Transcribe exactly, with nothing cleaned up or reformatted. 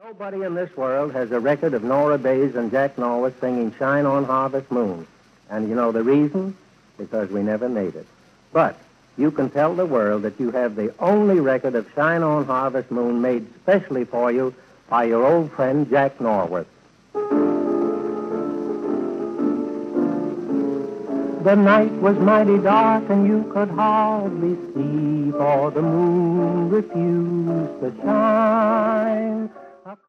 Nobody in this world has a record of Nora Bayes and Jack Norworth singing Shine On Harvest Moon. And you know the reason? Because we never made it. But you can tell the world that you have the only record of Shine On Harvest Moon made specially for you by your old friend Jack Norworth. The night was mighty dark and you could hardly see, for the moon refused to shine.